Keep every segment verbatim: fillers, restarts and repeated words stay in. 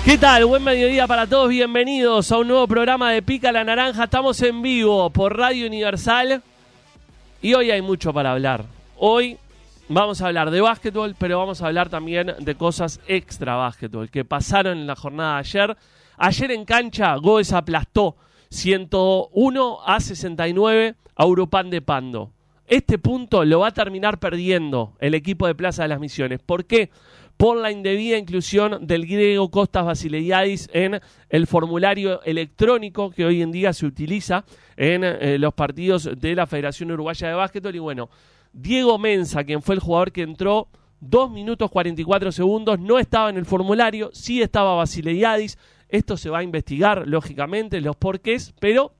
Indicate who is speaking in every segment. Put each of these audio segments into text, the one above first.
Speaker 1: ¿Qué tal? Buen mediodía para todos, bienvenidos a un nuevo programa de Pica la Naranja. Estamos en vivo por Radio Universal y hoy hay mucho para hablar. Hoy vamos a hablar de básquetbol, pero vamos a hablar también de cosas extra básquetbol que pasaron en la jornada de ayer. Ayer en cancha, Goes aplastó ciento uno a sesenta y nueve a Urupán de Pando. Este punto lo va a terminar perdiendo el equipo de Plaza de las Misiones. ¿Por qué? Por la indebida inclusión del griego Costas Vasileiadis en el formulario electrónico que hoy en día se utiliza en eh, los partidos de la Federación Uruguaya de Básquetbol. Y bueno, Diego Mensa, quien fue el jugador que entró dos minutos cuarenta y cuatro segundos, no estaba en el formulario, sí estaba Vasileiadis. Esto se va a investigar, lógicamente, los porqués, pero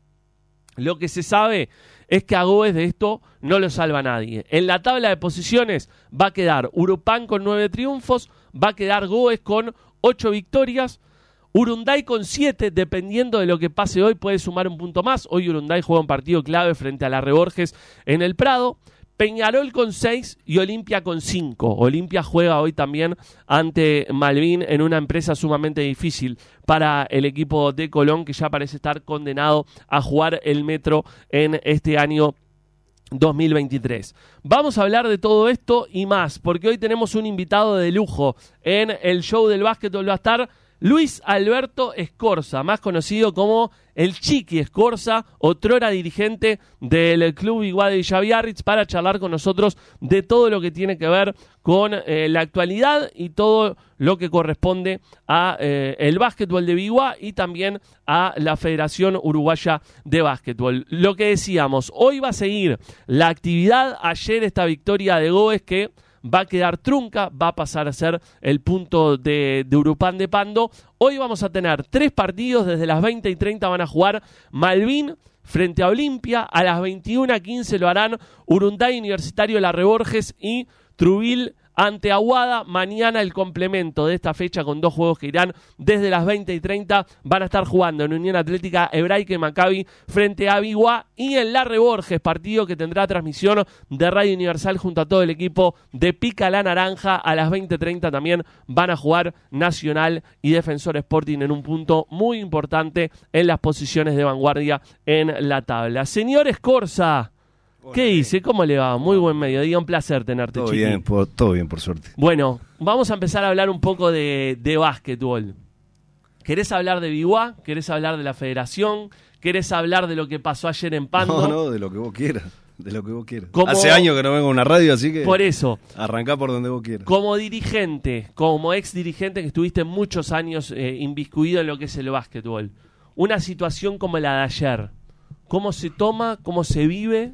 Speaker 1: lo que se sabe es que a Goes de esto no lo salva nadie. En la tabla de posiciones va a quedar Urupán con nueve triunfos, va a quedar Goes con ocho victorias, Urunday con siete, dependiendo de lo que pase hoy puede sumar un punto más. Hoy Urunday juega un partido clave frente a la Reborges en el Prado. Peñarol con seis y Olimpia con cinco. Olimpia juega hoy también ante Malvin en una empresa sumamente difícil para el equipo de Colón, que ya parece estar condenado a jugar el Metro en este año dos mil veintitrés. Vamos a hablar de todo esto y más, porque hoy tenemos un invitado de lujo en el show del básquetbol. Va a estar Luis Alberto Escorza, más conocido como el Chiqui Escorza, otrora dirigente del Club Iguá de Villaviarritz, para charlar con nosotros de todo lo que tiene que ver con eh, la actualidad y todo lo que corresponde a eh, el básquetbol de Biguá y también a la Federación Uruguaya de Básquetbol. Lo que decíamos, hoy va a seguir la actividad. Ayer esta victoria de Goes que va a quedar trunca, va a pasar a ser el punto de, de Urupán de Pando. Hoy vamos a tener tres partidos, desde las veinte y treinta van a jugar Malvin frente a Olimpia, a las veintiuna a quince lo harán Urunday Universitario La Reborges y Trubil ante Aguada. Mañana el complemento de esta fecha con dos juegos que irán desde las veinte y treinta. Van a estar jugando en Unión Atlética Hebraica y Maccabi frente a Biguá y en La Reborges, partido que tendrá transmisión de Radio Universal junto a todo el equipo de Pica la Naranja. A las veinte treinta también van a jugar Nacional y Defensor Sporting en un punto muy importante en las posiciones de vanguardia en la tabla. Señor Escorza, ¿qué dice? ¿Cómo le va? Muy buen mediodía, un placer tenerte,
Speaker 2: todo
Speaker 1: Chiqui.
Speaker 2: Bien, por, todo bien, por suerte.
Speaker 1: Bueno, vamos a empezar a hablar un poco de, de básquetbol. ¿Querés hablar de Biguá? ¿Querés hablar de la Federación? ¿Querés hablar de lo que pasó ayer en Pando?
Speaker 2: No, no, de lo que vos quieras, de lo que vos quieras.
Speaker 1: Como,
Speaker 2: Hace años que no vengo a una radio, así que
Speaker 1: por eso,
Speaker 2: arrancá por donde vos quieras.
Speaker 1: Como dirigente, como ex dirigente que estuviste muchos años eh, inviscuido en lo que es el básquetbol, una situación como la de ayer, ¿cómo se toma? ¿Cómo se vive?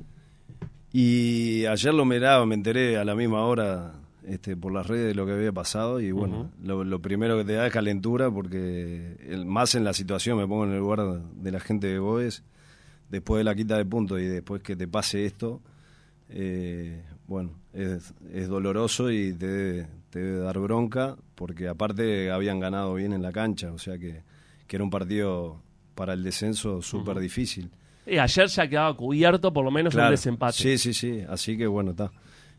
Speaker 2: Y ayer lo miraba, me enteré a la misma hora este, por las redes de lo que había pasado y bueno, uh-huh. lo, lo primero que te da es calentura porque el, más en la situación, me pongo en el lugar de la gente de Goes, después de la quita de puntos y después que te pase esto, eh, bueno, es, es doloroso y te debe, te debe dar bronca porque aparte habían ganado bien en la cancha, o sea que, que era un partido para el descenso súper uh-huh. difícil.
Speaker 1: Y ayer ya quedaba cubierto por lo menos claro, un desempate.
Speaker 2: Sí, sí, sí, así que bueno, está.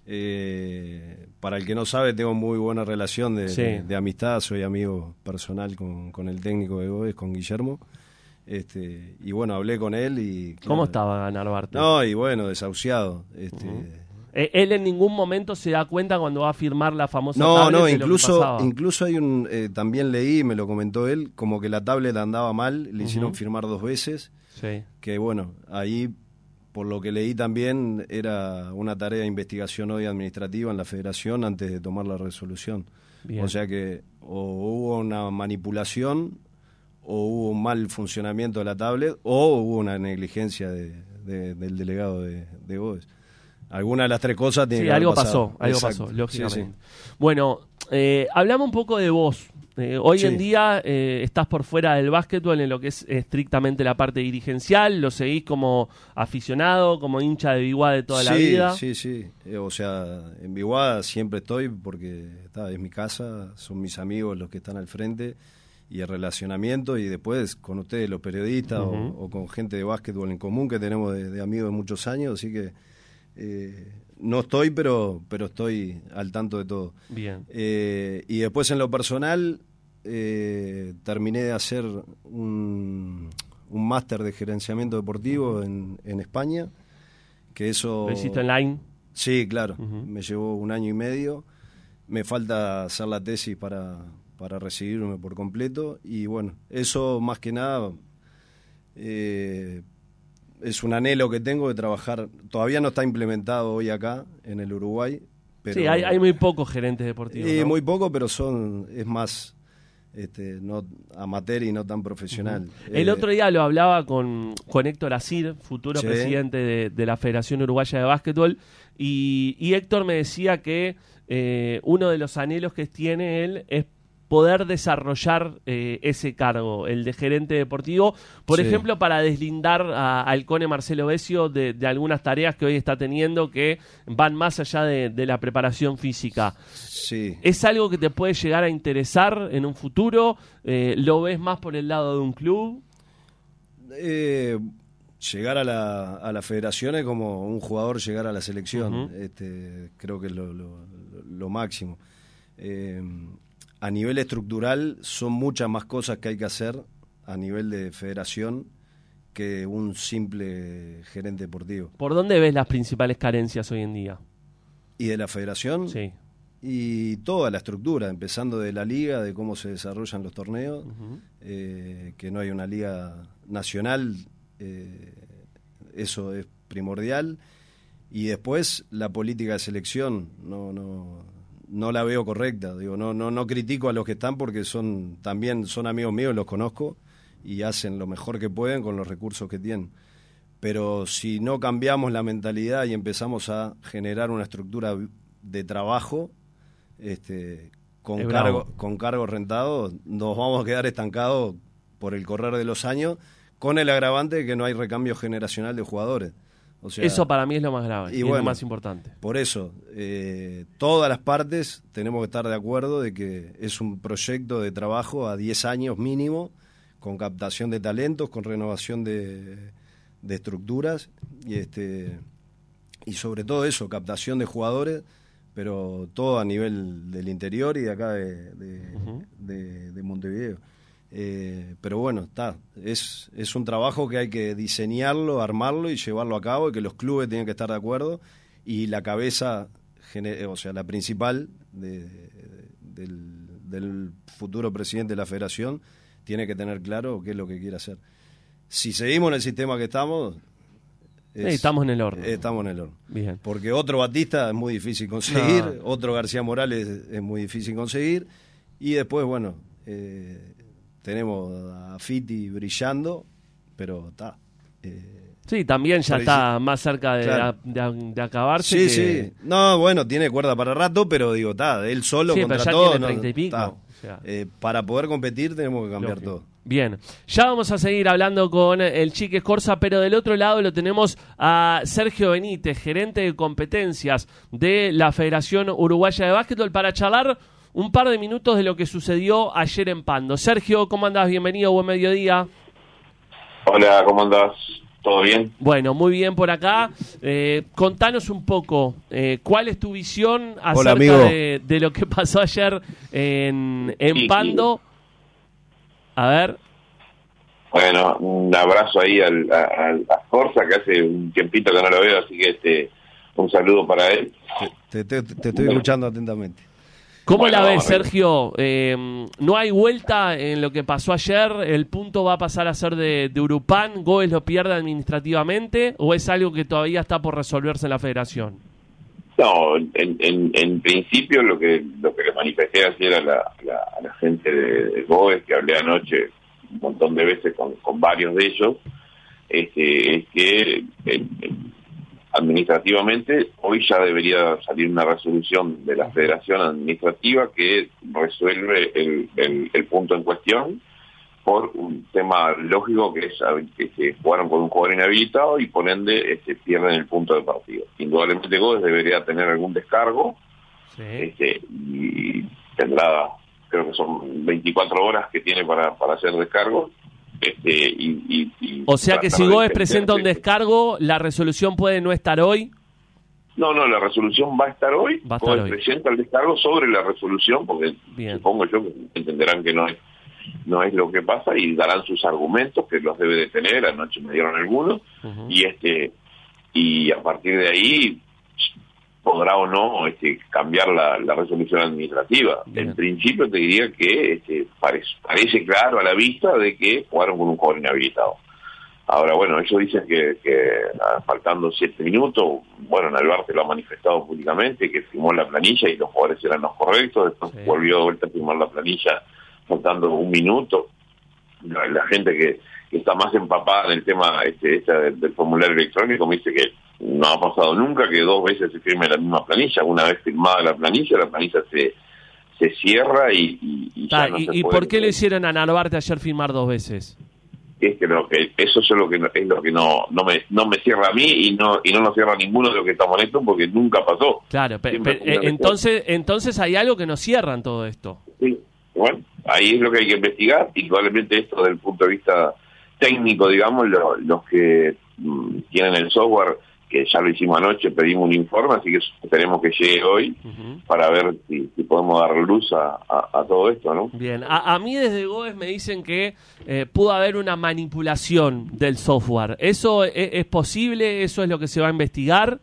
Speaker 2: Eh, para el que no sabe, tengo muy buena relación de, sí. de, de amistad, soy amigo personal con, con el técnico de Goes, con Guillermo. Este, y bueno, hablé con él y... Claro,
Speaker 1: ¿cómo estaba Narvarte?
Speaker 2: No, y bueno, desahuciado. Este, uh-huh.
Speaker 1: Él en ningún momento se da cuenta cuando va a firmar la famosa
Speaker 2: no,
Speaker 1: tablet.
Speaker 2: No, no,
Speaker 1: de
Speaker 2: incluso,
Speaker 1: lo que
Speaker 2: incluso hay un... Eh, también leí, me lo comentó él, como que la tablet andaba mal, le uh-huh. hicieron firmar dos veces.
Speaker 1: Sí.
Speaker 2: Que bueno, ahí por lo que leí también era una tarea de investigación hoy administrativa en la federación antes de tomar la resolución. Bien. O sea que o hubo una manipulación o hubo un mal funcionamiento de la tablet o hubo una negligencia de, de, del delegado de, de Goes. Alguna de las tres cosas tiene
Speaker 1: sí,
Speaker 2: que haber
Speaker 1: algo
Speaker 2: pasado.
Speaker 1: pasó, algo
Speaker 2: Exacto.
Speaker 1: pasó, lógicamente.
Speaker 2: Sí, sí.
Speaker 1: Bueno, eh, hablamos un poco de vos. Eh, hoy
Speaker 2: sí.
Speaker 1: en día eh, estás por fuera del básquetbol en lo que es estrictamente la parte dirigencial, lo seguís como aficionado, como hincha de Biguá de toda
Speaker 2: sí,
Speaker 1: la vida.
Speaker 2: Sí, sí, eh, o sea, en Biguá siempre estoy porque está, es mi casa, son mis amigos los que están al frente y el relacionamiento y después con ustedes los periodistas uh-huh. o, o con gente de básquetbol en común que tenemos de, de amigos de muchos años, así que eh, no estoy, pero pero estoy al tanto de todo.
Speaker 1: Bien.
Speaker 2: Eh, y después en lo personal, eh, terminé de hacer un, un máster de gerenciamiento deportivo en, en España, que eso...
Speaker 1: ¿Lo hiciste online?
Speaker 2: Sí, claro,
Speaker 1: Uh-huh.
Speaker 2: me llevó un año y medio. Me falta hacer la tesis para, para recibirme por completo. Y bueno, eso más que nada eh, es un anhelo que tengo de trabajar. Todavía no está implementado hoy acá en el Uruguay. Pero,
Speaker 1: sí, hay, hay muy pocos gerentes deportivos.
Speaker 2: Eh,
Speaker 1: ¿no?
Speaker 2: Muy poco, pero son es más este, no amateur y no tan profesional.
Speaker 1: Uh-huh. El
Speaker 2: eh,
Speaker 1: otro día lo hablaba con, con Héctor Asir, futuro
Speaker 2: sí.
Speaker 1: presidente de, de la Federación Uruguaya de Básquetbol, y, y Héctor me decía que eh, uno de los anhelos que tiene él es poder desarrollar eh, ese cargo, el de gerente deportivo, por
Speaker 2: sí.
Speaker 1: ejemplo, para deslindar a, al Cone Marcelo Besio de, de algunas tareas que hoy está teniendo que van más allá de, de la preparación física.
Speaker 2: Sí.
Speaker 1: ¿Es algo que te puede llegar a interesar en un futuro? Eh, ¿Lo ves más por el lado de un club?
Speaker 2: Eh, llegar a la, a la federación es como un jugador llegar a la selección. Uh-huh. este, creo que es lo, lo, lo máximo. Eh, A nivel estructural son muchas más cosas que hay que hacer a nivel de federación que un simple gerente deportivo.
Speaker 1: ¿Por dónde ves las principales carencias hoy en día?
Speaker 2: ¿Y de la federación?
Speaker 1: Sí.
Speaker 2: Y toda la estructura, empezando de la liga, de cómo se desarrollan los torneos,
Speaker 1: Uh-huh.
Speaker 2: eh, que no hay una liga nacional, eh, eso es primordial. Y después la política de selección, no... no no la veo correcta, digo, no, no, no critico a los que están porque son también son amigos míos, los conozco y hacen lo mejor que pueden con los recursos que tienen. Pero si no cambiamos la mentalidad y empezamos a generar una estructura de trabajo este, con
Speaker 1: es
Speaker 2: cargo,
Speaker 1: bravo.
Speaker 2: con cargos rentados, nos vamos a quedar estancados por el correr de los años, con el agravante de que no hay recambio generacional de jugadores. O sea,
Speaker 1: eso para mí es lo más grave y, y bueno, es lo más importante.
Speaker 2: Por eso, eh, todas las partes tenemos que estar de acuerdo de que es un proyecto de trabajo a diez años mínimo, con captación de talentos, con renovación de, de estructuras y, este, y sobre todo eso, captación de jugadores, pero todo a nivel del interior y de acá de, de, uh-huh. de, de Montevideo. Eh, pero bueno, está, es, es un trabajo que hay que diseñarlo, armarlo y llevarlo a cabo, y que los clubes tienen que estar de acuerdo, y la cabeza, o sea, la principal de, de, del, del futuro presidente de la federación tiene que tener claro qué es lo que quiere hacer. Si seguimos en el sistema que estamos...
Speaker 1: Es, sí, estamos en el horno.
Speaker 2: Estamos en el horno.
Speaker 1: Bien.
Speaker 2: Porque otro Batista es muy difícil conseguir,
Speaker 1: no.
Speaker 2: otro García Morales es muy difícil conseguir, y después, bueno... Eh, tenemos a Fiti brillando, pero está. Eh,
Speaker 1: sí, también ya está más cerca de, claro. de, de acabarse.
Speaker 2: Sí, que... sí. No, bueno, tiene cuerda para rato, pero digo, está, él solo
Speaker 1: sí,
Speaker 2: contra
Speaker 1: pero ya
Speaker 2: todo.
Speaker 1: Tiene treinta y pico.
Speaker 2: No,
Speaker 1: o sea.
Speaker 2: eh, para poder competir tenemos que cambiar
Speaker 1: Lógico.
Speaker 2: todo.
Speaker 1: Bien, ya vamos a seguir hablando con el Chique Escorza, pero del otro lado lo tenemos a Sergio Benítez, gerente de competencias de la Federación Uruguaya de Básquetbol, para charlar un par de minutos de lo que sucedió ayer en Pando. Sergio, ¿cómo andás? Bienvenido, buen mediodía.
Speaker 3: Hola, ¿cómo andás? ¿Todo bien?
Speaker 1: Bueno, muy bien por acá. Eh, contanos un poco, eh, ¿cuál es tu visión acerca
Speaker 2: Hola,
Speaker 1: de, de lo que pasó ayer en, en
Speaker 3: sí,
Speaker 1: Pando?
Speaker 3: Sí.
Speaker 1: A ver.
Speaker 3: Bueno, un abrazo ahí al, al, a Escorza, que hace un tiempito que no lo veo, así que este un saludo para él.
Speaker 2: Te, te, te, te estoy escuchando atentamente.
Speaker 1: ¿Cómo
Speaker 3: bueno,
Speaker 1: la ves, Sergio? Eh, ¿No hay vuelta en lo que pasó ayer? ¿El punto va a pasar a ser de, de Urupán? ¿Goes lo pierde administrativamente? ¿O es algo que todavía está por resolverse en la federación?
Speaker 3: No, en, en, en principio lo que lo que le manifesté ayer a la, la, a la gente de, de Goes, que hablé anoche un montón de veces con, con varios de ellos, este, es que el, el, administrativamente hoy ya debería salir una resolución de la Federación Administrativa que resuelve el, el, el punto en cuestión por un tema lógico que es que se jugaron con un jugador inhabilitado y por ende este, pierden el punto de partido. Indudablemente Goes debería tener algún descargo, sí. este, y tendrá, creo que son veinticuatro horas que tiene para, para hacer descargos. Este, y, y, y
Speaker 1: o sea que si Goes presenta un descargo, ¿la resolución puede no estar hoy?
Speaker 3: No, no, la resolución va a estar hoy.
Speaker 1: Va a estar
Speaker 3: Goes
Speaker 1: hoy.
Speaker 3: presenta el descargo sobre la resolución, porque
Speaker 1: Bien.
Speaker 3: supongo yo que entenderán que no es no es lo que pasa, y darán sus argumentos, que los debe de tener. Anoche me dieron algunos, uh-huh. y este y a partir de ahí podrá o no este, cambiar la, la resolución administrativa. Bien. En principio te diría que este, parece, parece claro a la vista de que jugaron con un jugador inhabilitado. Ahora, bueno, ellos dicen que, que faltando siete minutos, bueno, Narvarte lo ha manifestado públicamente, que firmó la planilla y los jugadores eran los correctos, después sí. volvió de vuelta a firmar la planilla faltando un minuto. La, la gente que, que está más empapada en el tema este, este del, del formulario electrónico me dice que no ha pasado nunca que dos veces se firme la misma planilla. Una vez firmada la planilla, la planilla se, se cierra y, y, y
Speaker 1: ah,
Speaker 3: ya no
Speaker 1: y,
Speaker 3: se
Speaker 1: ¿Y
Speaker 3: puede
Speaker 1: por qué le hicieron a Narvarte ayer firmar dos veces?
Speaker 3: Es que, lo que eso es lo que no, es lo que no no me no me cierra a mí y no y no nos cierra a ninguno de los que estamos en esto, porque nunca pasó.
Speaker 1: Claro, pe, pe, eh, entonces entonces hay algo que nos cierra en todo esto.
Speaker 3: Sí, bueno, ahí es lo que hay que investigar, y probablemente esto desde el punto de vista técnico, digamos, lo, los que mmm, tienen el software, que ya lo hicimos anoche, pedimos un informe, así que esperemos que llegue hoy, uh-huh. para ver si, si podemos dar luz a, a, a todo esto, ¿no?
Speaker 1: Bien, a, a mí desde Goes me dicen que eh, pudo haber una manipulación del software. ¿Eso es, es posible? ¿Eso es lo que se va a investigar?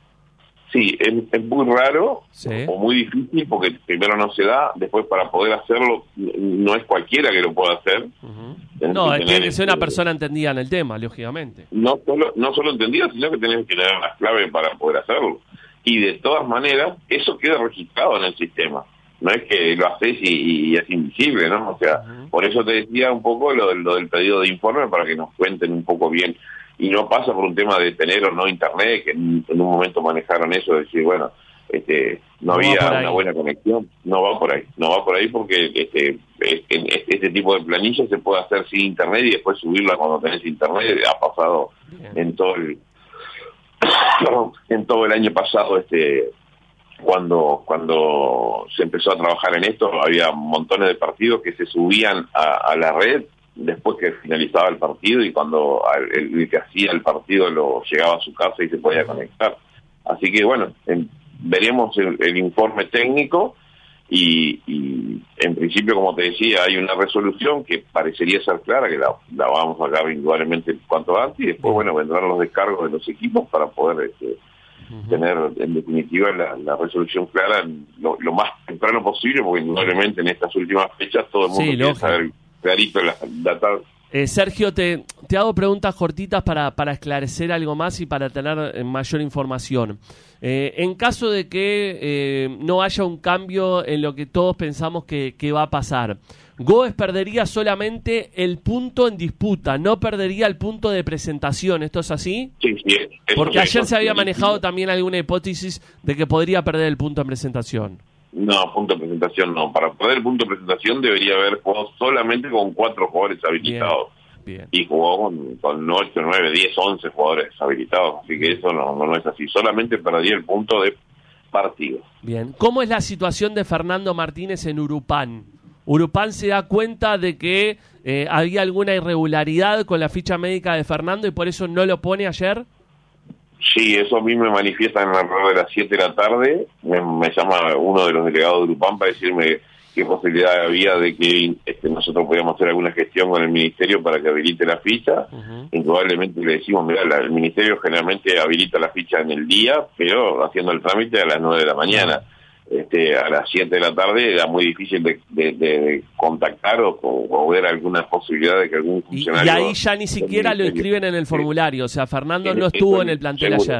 Speaker 3: Sí, es, es muy raro,
Speaker 1: sí.
Speaker 3: o muy difícil, porque primero no se da, después para poder hacerlo no es cualquiera que lo pueda hacer.
Speaker 1: Uh-huh. No, que tiene que ser una persona entendida en el tema, lógicamente.
Speaker 3: No solo no solo entendida, sino que tenés que tener las claves para poder hacerlo. Y de todas maneras, eso queda registrado en el sistema. No es que lo haces y, y es invisible, ¿no? O sea, uh-huh. por eso te decía un poco lo, lo del pedido de informe, para que nos cuenten un poco bien. Y no pasa por un tema de tener o no internet, que en, en un momento manejaron eso, de decir, bueno, este no, no había una buena conexión. No va por ahí, no va por ahí porque este este, este tipo de planilla se puede hacer sin internet y después subirla cuando tenés internet. Ha pasado Bien. en todo el en todo el año pasado, este cuando cuando se empezó a trabajar en esto, había montones de partidos que se subían a, a la red después que finalizaba el partido, y cuando el, el que hacía el partido lo llegaba a su casa y se podía conectar. Así que bueno, en, veremos el, el informe técnico y, y en principio, como te decía, hay una resolución que parecería ser clara, que la, la vamos a sacar indudablemente cuanto antes, y después bueno, vendrán los descargos de los equipos para poder este, uh-huh. tener en definitiva la, la resolución clara lo, lo más temprano posible, porque indudablemente en estas últimas fechas todo el mundo
Speaker 1: sí,
Speaker 3: quiere saber clarito la data.
Speaker 1: Eh, Sergio, te, te hago preguntas cortitas para, para esclarecer algo más y para tener mayor información. Eh, en caso de que eh, no haya un cambio en lo que todos pensamos que, que va a pasar, Goes perdería solamente el punto en disputa, no perdería el punto de presentación. ¿Esto es así?
Speaker 3: Sí, sí.
Speaker 1: Porque ayer
Speaker 3: eso,
Speaker 1: se había
Speaker 3: sí,
Speaker 1: manejado
Speaker 3: sí.
Speaker 1: también alguna hipótesis de que podría perder el punto en presentación.
Speaker 3: No, punto de presentación no. Para perder el punto de presentación debería haber jugado solamente con cuatro jugadores habilitados. Bien, bien. Y jugó con, con ocho, nueve, diez, once jugadores habilitados. Así que eso no, no, no es así. Solamente perdía el punto de partido.
Speaker 1: Bien. ¿Cómo es la situación de Fernando Martínez en Urupán? Urupán se da cuenta de que eh, había alguna irregularidad con la ficha médica de Fernando y por eso no lo pone ayer.
Speaker 3: Sí, eso a mí me manifiestan alrededor de las siete de la tarde. Me, me llama uno de los delegados de Urupán para decirme qué posibilidad había de que este, nosotros podíamos hacer alguna gestión con el ministerio para que habilite la ficha. Uh-huh. Indudablemente le decimos, mira, la, el ministerio generalmente habilita la ficha en el día, pero haciendo el trámite a las nueve de la mañana. Uh-huh. Este, a las siete de la tarde era muy difícil de, de, de, de contactar o, o ver alguna posibilidad de que algún funcionario...
Speaker 1: Y, y ahí ya ni siquiera lo inscriben en el formulario, o sea, Fernando no estuvo en el plantel ayer.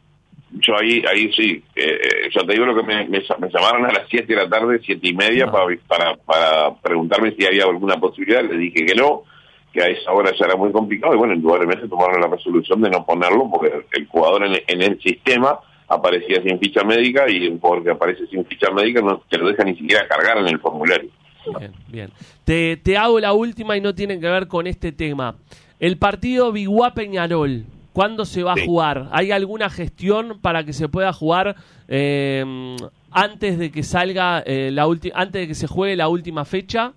Speaker 3: Yo ahí ahí sí, eh, yo te digo lo que me, me, me llamaron a las siete de la tarde, siete y media, no. para, para, para preguntarme si había alguna posibilidad. Le dije que no, que a esa hora ya era muy complicado, y bueno, indudablemente tomaron la resolución de no ponerlo, porque el jugador en, en el sistema aparecía sin ficha médica, y un jugador que aparece sin ficha médica no te lo deja ni siquiera cargar en el formulario.
Speaker 1: Bien, bien. Te, te hago la última y no tiene que ver con este tema. El partido Biguá-Peñarol, ¿cuándo se va sí. a jugar? ¿Hay alguna gestión para que se pueda jugar eh, antes de que salga eh, la ulti- antes de que se juegue la última fecha?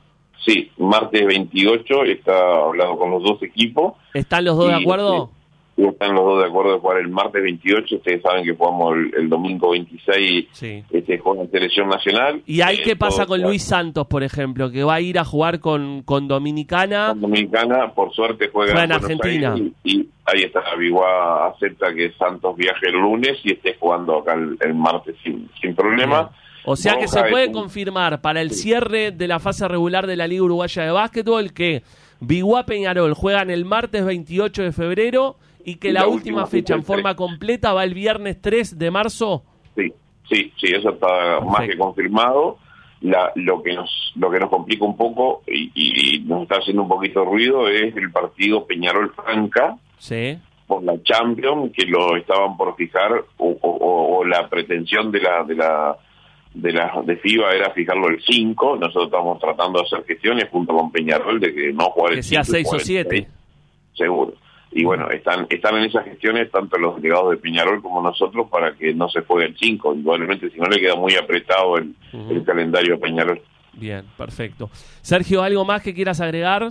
Speaker 3: Sí, martes veintiocho, está hablado con los dos equipos.
Speaker 1: ¿Están los dos y, de acuerdo?
Speaker 3: y están los dos de acuerdo de jugar el martes veintiocho. Ustedes saben que jugamos el, el domingo veintiséis,
Speaker 1: sí.
Speaker 3: este, con la selección nacional.
Speaker 1: ¿Y ahí eh, qué pasa con
Speaker 3: claro.
Speaker 1: Luis Santos, por ejemplo, que va a ir a jugar con, con Dominicana?
Speaker 3: Con Dominicana, por suerte juega,
Speaker 1: juega en
Speaker 3: Buenos
Speaker 1: Argentina.
Speaker 3: Aires, y, y ahí está, Biguá acepta que Santos viaje el lunes y esté jugando acá el, el martes sin, sin problema.
Speaker 1: Bien. O sea
Speaker 3: Roja
Speaker 1: que se puede
Speaker 3: un...
Speaker 1: confirmar para el
Speaker 3: sí.
Speaker 1: cierre de la fase regular de la Liga Uruguaya de Básquetbol que Biguá Peñarol juegan el martes veintiocho de febrero y que y la, la última, última fecha en forma completa va el viernes tres de marzo.
Speaker 3: Sí, sí, sí, eso está Perfecto. Más que confirmado. La, lo que nos lo que nos complica un poco y, y nos está haciendo un poquito de ruido es el partido Peñarol-Franca
Speaker 1: sí.
Speaker 3: por la Champions, que lo estaban por fijar, o, o, o la pretensión de la de la de la de FIBA era fijarlo el cinco. Nosotros estamos tratando de hacer gestiones junto con Peñarol de que no jugar el
Speaker 1: cinco, que sea seis o siete,
Speaker 3: seguro. Y bueno, están están en esas gestiones tanto los delegados de Peñarol como nosotros para que no se juegue el cinco. Igualmente, si no, le queda muy apretado el, uh-huh. el calendario de Peñarol.
Speaker 1: Bien, perfecto. Sergio, ¿algo más que quieras agregar?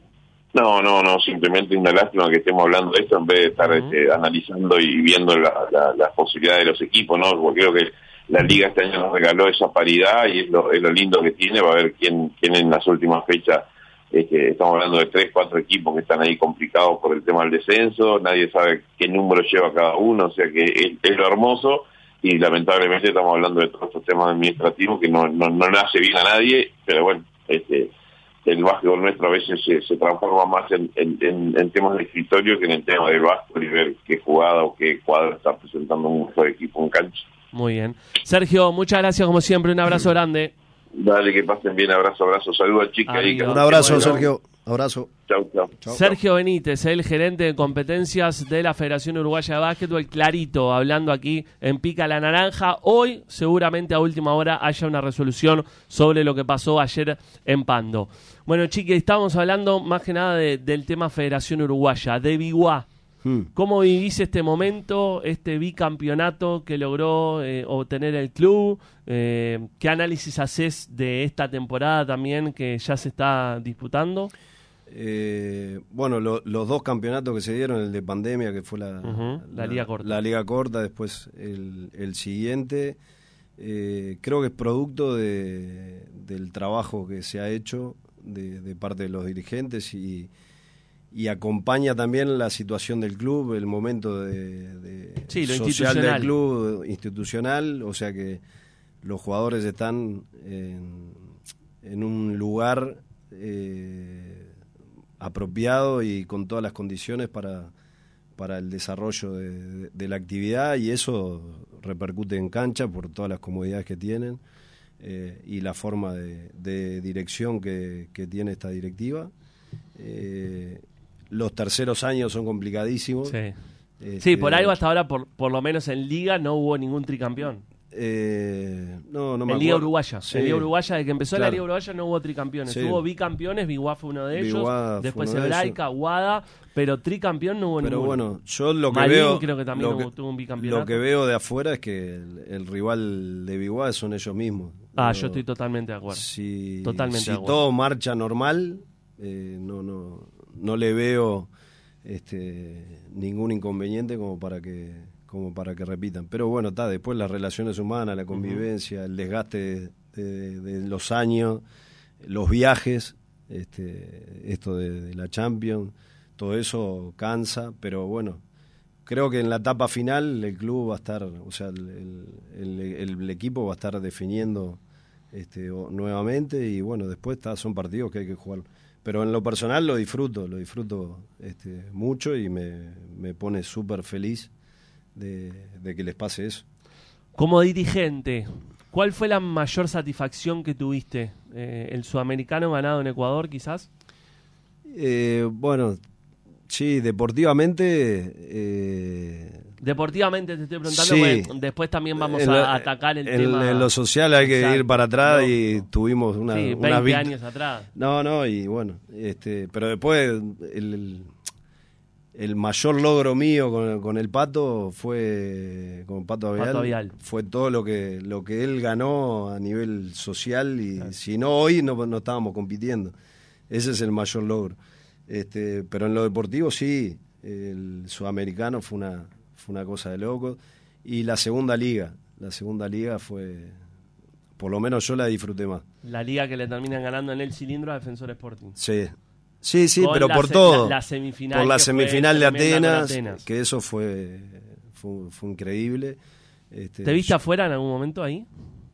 Speaker 3: No, no, no, simplemente una lástima que estemos hablando de esto en vez de estar uh-huh. este, analizando y viendo la, la, las posibilidades de los equipos, ¿no? Porque creo que la Liga este año nos regaló esa paridad y es lo, es lo lindo que tiene. Va a ver quién, quién en las últimas fechas. Es que estamos hablando de tres, cuatro equipos que están ahí complicados por el tema del descenso, nadie sabe qué número lleva cada uno, o sea que es, es lo hermoso, y lamentablemente estamos hablando de todos estos temas administrativos que no, no, no nace bien a nadie, pero bueno, este el básquetbol nuestro a veces se, se transforma más en, en, en, en temas de escritorio que en el tema del básquetbol y ver qué jugada o qué cuadro está presentando un mejor equipo en cancha.
Speaker 1: Muy bien. Sergio, muchas gracias como siempre, un abrazo grande.
Speaker 3: Dale, que pasen bien, abrazo, abrazo, saludos a Chica. Ahí,
Speaker 2: un abrazo, Sergio, abrazo.
Speaker 3: Chau, chau. chau.
Speaker 1: Sergio Benítez, el gerente de competencias de la Federación Uruguaya de Básquetbol, clarito, hablando aquí en Pica la Naranja. Hoy, seguramente a última hora, haya una resolución sobre lo que pasó ayer en Pando. Bueno, Chiqui, estábamos hablando más que nada de, del tema Federación Uruguaya, de Biguá. ¿Cómo vivís este momento, este bicampeonato que logró eh, obtener el club? Eh, ¿Qué análisis haces de esta temporada también que ya se está disputando?
Speaker 2: Eh, bueno, lo, los dos campeonatos que se dieron, el de pandemia, que fue la,
Speaker 1: uh-huh, la, la Liga Corta,
Speaker 2: la Liga Corta, después el, el siguiente, eh, creo que es producto de, del trabajo que se ha hecho de, de parte de los dirigentes y y acompaña también la situación del club, el momento de, de
Speaker 1: sí, lo
Speaker 2: social del club, institucional, o sea que los jugadores están en, en un lugar eh, apropiado y con todas las condiciones para, para el desarrollo de, de, de la actividad, y eso repercute en cancha por todas las comodidades que tienen eh, y la forma de, de dirección que, que tiene esta directiva. Eh, Los terceros años son complicadísimos.
Speaker 1: Sí,
Speaker 2: este,
Speaker 1: sí, por algo hasta ahora, por, por lo menos en Liga, no hubo ningún tricampeón.
Speaker 2: Eh, no, no me
Speaker 1: en
Speaker 2: acuerdo.
Speaker 1: Liga Uruguaya.
Speaker 2: Sí.
Speaker 1: En Liga Uruguaya, desde que empezó
Speaker 2: claro.
Speaker 1: la Liga Uruguaya, no hubo tricampeones.
Speaker 2: Sí.
Speaker 1: Hubo bicampeones, Biguá fue uno de ellos.
Speaker 2: Biguá
Speaker 1: después
Speaker 2: uno de
Speaker 1: Hebraica, Guada, pero tricampeón no hubo
Speaker 2: pero
Speaker 1: ninguno.
Speaker 2: Pero bueno, yo lo que
Speaker 1: Malín
Speaker 2: veo.
Speaker 1: creo que también
Speaker 2: lo
Speaker 1: hubo,
Speaker 2: que,
Speaker 1: tuvo un bicampeonato.
Speaker 2: Lo que veo de afuera es que el, el rival de Biguá son ellos mismos.
Speaker 1: Ah,
Speaker 2: Pero
Speaker 1: yo estoy totalmente de acuerdo.
Speaker 2: Si,
Speaker 1: totalmente
Speaker 2: si
Speaker 1: de acuerdo.
Speaker 2: todo marcha normal, eh, no, no, no le veo este, ningún inconveniente como para que como para que repitan, pero bueno, está después las relaciones humanas, la convivencia, uh-huh. el desgaste de, de, de los años, los viajes, este, esto de, de la Champions, todo eso cansa, pero bueno, creo que en la etapa final el club va a estar, o sea, el, el, el, el equipo va a estar definiendo este, nuevamente, y bueno, después está, son partidos que hay que jugar. Pero en lo personal lo disfruto, lo disfruto este, mucho, y me, me pone súper feliz de, de que les pase eso.
Speaker 1: Como dirigente, ¿cuál fue la mayor satisfacción que tuviste? Eh, ¿El sudamericano ganado en Ecuador, quizás?
Speaker 2: Eh, bueno, sí, deportivamente... Eh,
Speaker 1: deportivamente te estoy preguntando,
Speaker 2: sí,
Speaker 1: porque después también vamos
Speaker 2: en
Speaker 1: a
Speaker 2: lo,
Speaker 1: atacar el
Speaker 2: en,
Speaker 1: tema.
Speaker 2: En lo social hay que
Speaker 1: exacto,
Speaker 2: ir para atrás,
Speaker 1: no,
Speaker 2: y tuvimos una...
Speaker 1: sí,
Speaker 2: una
Speaker 1: veinte años atrás.
Speaker 2: No, no, y bueno, este, pero después el... el El mayor logro mío con, con el Pato fue con Pato Avial,
Speaker 1: Pato Avial.
Speaker 2: Fue todo lo que lo que él ganó a nivel social, y claro. Si no hoy no, no estábamos compitiendo. Ese es el mayor logro. Este, pero en lo deportivo sí, el sudamericano fue una, fue una cosa de loco. Y la segunda liga, la segunda liga fue, por lo menos yo la disfruté más.
Speaker 1: La liga que le terminan ganando en el cilindro a Defensor Sporting.
Speaker 2: Sí, sí, sí,
Speaker 1: Con
Speaker 2: pero
Speaker 1: la
Speaker 2: por
Speaker 1: se-
Speaker 2: todo.
Speaker 1: La, la semifinal
Speaker 2: por la
Speaker 1: que fue
Speaker 2: semifinal de
Speaker 1: tremenda con
Speaker 2: Atenas,
Speaker 1: Atenas.
Speaker 2: que eso fue, fue, fue increíble. Este,
Speaker 1: ¿Te viste afuera en algún momento ahí?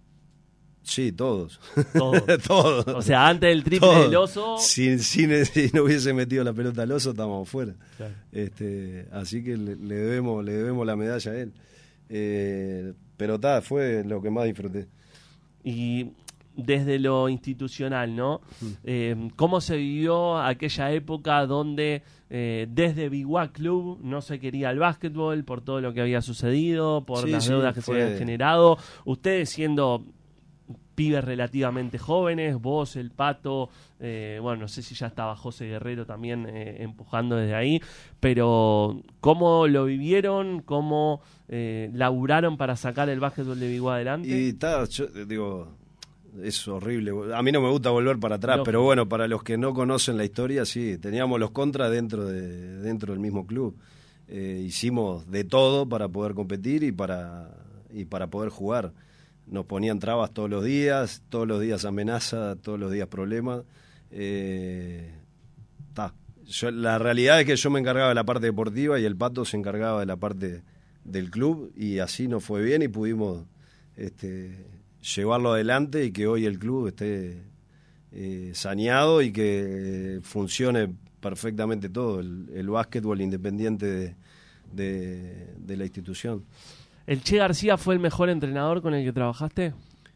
Speaker 2: Sí, todos.
Speaker 1: Todos.
Speaker 2: Todos.
Speaker 1: O sea, antes del triple
Speaker 2: Todos.
Speaker 1: del oso.
Speaker 2: Si, si, si no hubiese metido la pelota al oso, estábamos fuera.
Speaker 1: Claro.
Speaker 2: Este, así que le, le debemos le debemos la medalla a él. Eh, pero ta, fue lo que más disfruté.
Speaker 1: Y desde lo institucional, ¿no? Eh, ¿Cómo se vivió aquella época donde eh, desde Biguá Club no se quería el básquetbol por todo lo que había sucedido, por
Speaker 2: Sí,
Speaker 1: las
Speaker 2: sí,
Speaker 1: deudas que
Speaker 2: fue-
Speaker 1: se habían generado? Ustedes siendo pibes relativamente jóvenes, vos, el Pato, eh, bueno, no sé si ya estaba José Guerrero también eh, empujando desde ahí, pero ¿cómo lo vivieron? ¿Cómo eh, laburaron para sacar el básquetbol de Biguá adelante?
Speaker 2: Y ta, yo eh, digo, es horrible. A mí no me gusta volver para atrás,
Speaker 1: Lógico.
Speaker 2: pero bueno, para los que no conocen la historia, sí, teníamos los contras dentro de dentro del mismo club. Eh, hicimos de todo para poder competir y para y para poder jugar. Nos ponían trabas todos los días, todos los días amenaza, todos los días problemas. Eh, ta. Yo, la realidad es que yo me encargaba de la parte deportiva y el Pato se encargaba de la parte del club, y así nos fue bien y pudimos este, llevarlo adelante y que hoy el club esté eh, saneado y que funcione perfectamente todo, el, el básquetbol independiente de, de, de la institución.
Speaker 1: ¿El Che García fue el mejor entrenador con el que trabajaste?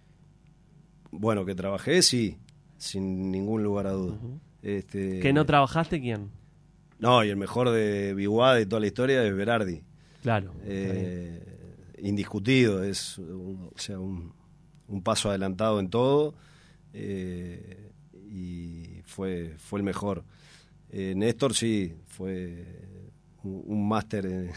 Speaker 2: Bueno, que trabajé, sí, sin ningún lugar a duda.
Speaker 1: Uh-huh.
Speaker 2: este,
Speaker 1: ¿Que no trabajaste, quién?
Speaker 2: No, y el mejor de Biguá de toda la historia es Berardi.
Speaker 1: Claro.
Speaker 2: Eh, indiscutido, es un, o sea, un, un paso adelantado en todo, eh, y fue, fue el mejor. Eh, Néstor sí, fue un, un máster en,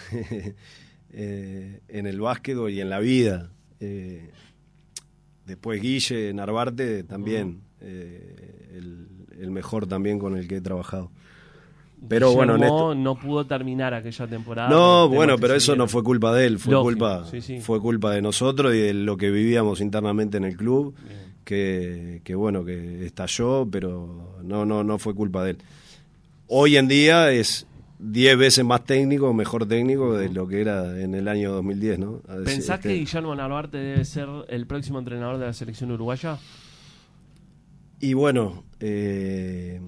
Speaker 2: eh, en el básquetbol y en la vida. Eh, después Guille Narvarte también, eh, el, el mejor también con el que he trabajado. Pero
Speaker 1: Guillermo
Speaker 2: bueno, Néstor,
Speaker 1: no pudo terminar aquella temporada.
Speaker 2: no,
Speaker 1: por
Speaker 2: bueno,
Speaker 1: temas que
Speaker 2: pero
Speaker 1: se
Speaker 2: eso no
Speaker 1: dieron.
Speaker 2: fue culpa de él, fue
Speaker 1: Lógico,
Speaker 2: culpa
Speaker 1: sí, sí.
Speaker 2: fue culpa de nosotros y de lo que vivíamos internamente en el club,
Speaker 1: Bien.
Speaker 2: que, que bueno, que estalló, pero no no no fue culpa de él. Hoy en día es diez veces más técnico, mejor técnico de lo que era en el año dos mil diez, ¿no? Así,
Speaker 1: ¿Pensás
Speaker 2: este,
Speaker 1: que Guillermo Narvarte debe ser el próximo entrenador de la selección uruguaya?
Speaker 2: Y bueno, eh,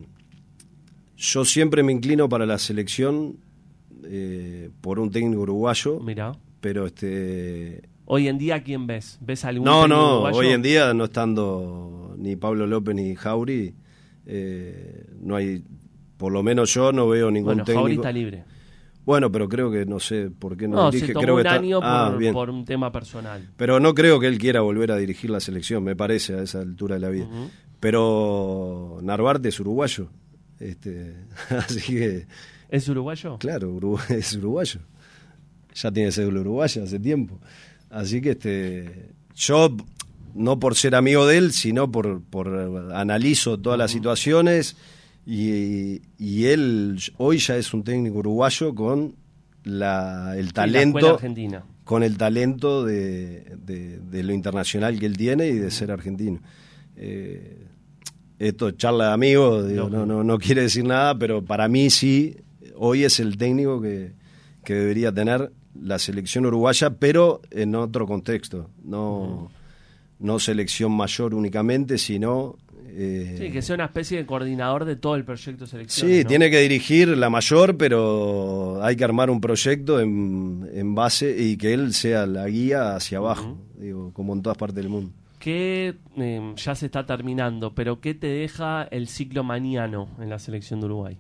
Speaker 2: yo siempre me inclino para la selección eh, por un técnico uruguayo,
Speaker 1: Mirá.
Speaker 2: pero este
Speaker 1: Hoy en día, ¿quién ves? ¿Ves algún
Speaker 2: no,
Speaker 1: técnico
Speaker 2: no,
Speaker 1: uruguayo?
Speaker 2: hoy en día no estando ni Pablo López ni Jauri, eh, no hay, por lo menos yo no veo ningún
Speaker 1: Bueno,
Speaker 2: técnico.
Speaker 1: Jauri está libre.
Speaker 2: Bueno, pero creo que no sé por qué no,
Speaker 1: No,
Speaker 2: dirige,
Speaker 1: se tomó
Speaker 2: creo que
Speaker 1: un
Speaker 2: está-
Speaker 1: año
Speaker 2: Ah,
Speaker 1: por,
Speaker 2: bien.
Speaker 1: por un tema personal.
Speaker 2: Pero no creo que él quiera volver a dirigir la selección, me parece, a esa altura de la vida.
Speaker 1: Ujú.
Speaker 2: Pero Narvarte es uruguayo, este, así que
Speaker 1: ¿Es uruguayo?
Speaker 2: claro, Uruguay, es uruguayo. Ya tiene cédula uruguaya hace tiempo. Así que este yo, no por ser amigo de él, sino por, por analizo todas las situaciones, y, y él hoy ya es un técnico uruguayo con la, el
Speaker 1: Sí, la
Speaker 2: talento,
Speaker 1: escuela argentina.
Speaker 2: con el talento de, de, de lo internacional que él tiene y de ser argentino. Eh, esto charla de amigos, digo,
Speaker 1: Lógico.
Speaker 2: no, no, no quiere decir nada, pero para mí sí, hoy es el técnico que, que debería tener la selección uruguaya, pero en otro contexto, no, no selección mayor únicamente, sino... eh,
Speaker 1: Sí, que sea una especie de coordinador de todo el proyecto de selección.
Speaker 2: sí, tiene que dirigir la mayor, pero hay que armar un proyecto en, en base y que él sea la guía hacia abajo, digo, como en todas partes del mundo.
Speaker 1: ¿Qué, eh, ya se está terminando, pero qué te deja el ciclo maniano en la selección de Uruguay?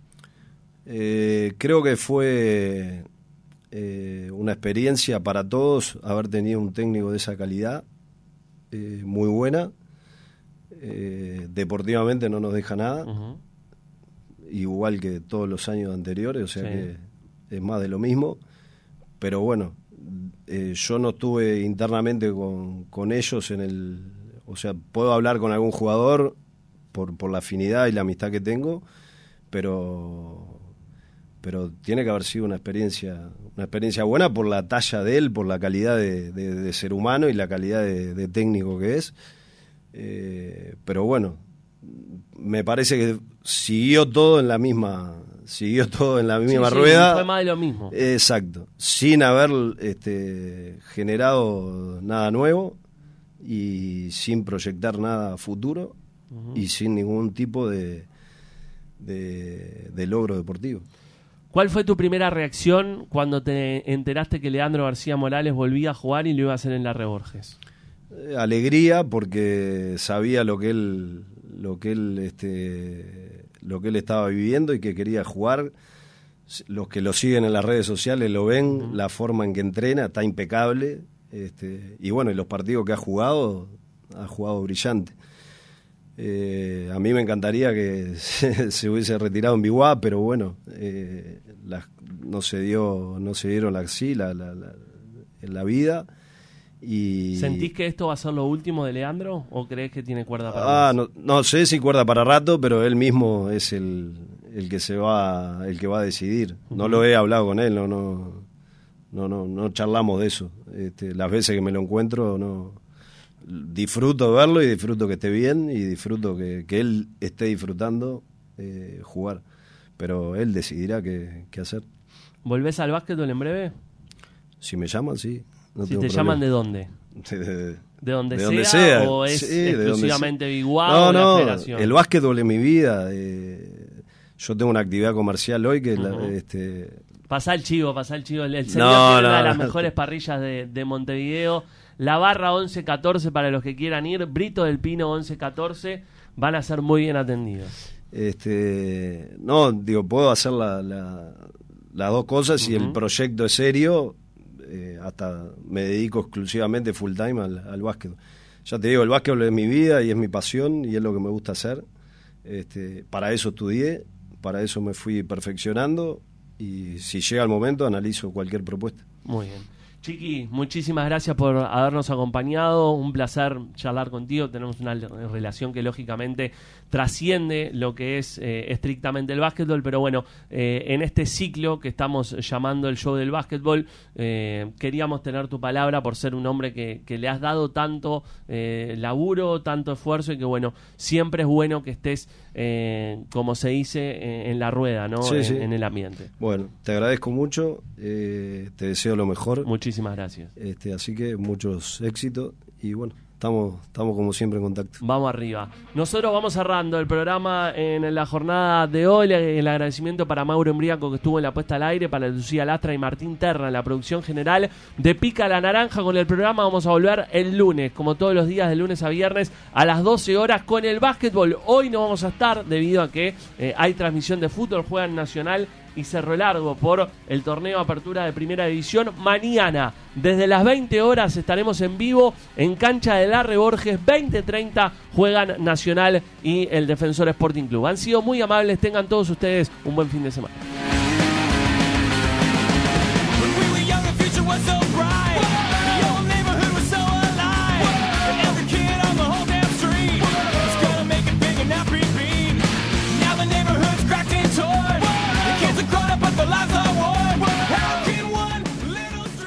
Speaker 2: Eh, creo que fue eh, una experiencia para todos haber tenido un técnico de esa calidad, eh, muy buena. Eh, deportivamente no nos deja nada,
Speaker 1: Ujú.
Speaker 2: igual que todos los años anteriores, o sea
Speaker 1: Sí.
Speaker 2: que es más de lo mismo. Pero bueno, eh, yo no estuve internamente con, con ellos en el... O sea, puedo hablar con algún jugador por, por la afinidad y la amistad que tengo, pero... pero tiene que haber sido una experiencia una experiencia buena por la talla de él, por la calidad de, de, de ser humano y la calidad de, de técnico que es. Eh, pero bueno, me parece que siguió todo en la misma siguió todo en la misma
Speaker 1: sí, sí,
Speaker 2: rueda.
Speaker 1: Fue más de lo mismo.
Speaker 2: Exacto, sin haber este, generado nada nuevo y sin proyectar nada a futuro uh-huh. y sin ningún tipo de, de, de logro deportivo.
Speaker 1: ¿Cuál fue tu primera reacción cuando te enteraste que Leandro García Morales volvía a jugar y lo iba a hacer en Larre Borges?
Speaker 2: Eh, alegría, porque sabía lo que él lo que él este lo que él estaba viviendo y que quería jugar. Los que lo siguen en las redes sociales lo ven, uh-huh. la forma en que entrena está impecable, este, y bueno, y los partidos que ha jugado ha jugado brillante. Eh, a mí me encantaría que se, se hubiese retirado en Biguá, pero bueno, eh, la, no se dio no se dieron la sí la, la, la, en la vida. Y... ¿Sentís
Speaker 1: que esto va a ser lo último de Leandro o crees que tiene cuerda para
Speaker 2: ah, no, no sé si cuerda para rato, pero él mismo es el, el que se va el que va a decidir. Uh-huh. No lo he hablado con él, no no no no, no charlamos de eso. Este, las veces que me lo encuentro no disfruto verlo y disfruto que esté bien y disfruto que, que él esté disfrutando eh, jugar, pero él decidirá qué, qué hacer.
Speaker 1: ¿Volvés al básquetbol en breve?
Speaker 2: Si me llaman, sí. No
Speaker 1: si te
Speaker 2: problema.
Speaker 1: llaman, ¿de dónde?
Speaker 2: De, de,
Speaker 1: ¿De donde,
Speaker 2: de
Speaker 1: sea,
Speaker 2: donde sea
Speaker 1: o es
Speaker 2: sí,
Speaker 1: exclusivamente Biguá
Speaker 2: no,
Speaker 1: o la
Speaker 2: no,
Speaker 1: federación?
Speaker 2: El básquetbol es mi vida. Eh, yo tengo una actividad comercial hoy que
Speaker 1: uh-huh.
Speaker 2: la, este...
Speaker 1: Pasá el chivo, pasá el chivo. El, el señor
Speaker 2: no,
Speaker 1: tiene
Speaker 2: no,
Speaker 1: una de las
Speaker 2: no.
Speaker 1: mejores parrillas de, de Montevideo. La barra once catorce para los que quieran ir. Brito del Pino once catorce. Van a ser muy bien atendidos.
Speaker 2: Este, no, digo, puedo hacer la, la, las dos cosas uh-huh. y el proyecto es serio. Eh, hasta me dedico exclusivamente full time al, al básquet. Ya te digo, el básquet es mi vida y es mi pasión y es lo que me gusta hacer. Este, para eso estudié, para eso me fui perfeccionando y si llega el momento analizo cualquier propuesta.
Speaker 1: Muy bien. Chiqui, muchísimas gracias por habernos acompañado, un placer charlar contigo, tenemos una relación que lógicamente trasciende lo que es eh, estrictamente el básquetbol, pero bueno, eh, en este ciclo que estamos llamando el show del básquetbol, eh, queríamos tener tu palabra por ser un hombre que, que le has dado tanto eh, laburo, tanto esfuerzo y que bueno, siempre es bueno que estés, eh, como se dice, eh, en la rueda, ¿no?
Speaker 2: Sí,
Speaker 1: en,
Speaker 2: sí.
Speaker 1: en el ambiente.
Speaker 2: Bueno, te agradezco mucho, eh, te deseo lo mejor.
Speaker 1: Muchísimas Muchísimas gracias.
Speaker 2: Este, así que muchos éxitos y bueno, estamos, estamos como siempre en contacto.
Speaker 1: Vamos arriba. Nosotros vamos cerrando el programa en la jornada de hoy. El agradecimiento para Mauro Embriaco que estuvo en la puesta al aire, para Lucía Lastra y Martín Terra en la producción general de Pica la Naranja. Con el programa vamos a volver el lunes, como todos los días de lunes a viernes a las doce horas con el básquetbol. Hoy no vamos a estar debido a que eh, hay transmisión de fútbol, juegan Nacional y Cerro Largo por el torneo Apertura de Primera División. Mañana, desde las veinte horas, estaremos en vivo en cancha de Larre Borges. veinte treinta juegan Nacional y el Defensor Sporting Club. Han sido muy amables, tengan todos ustedes un buen fin de semana.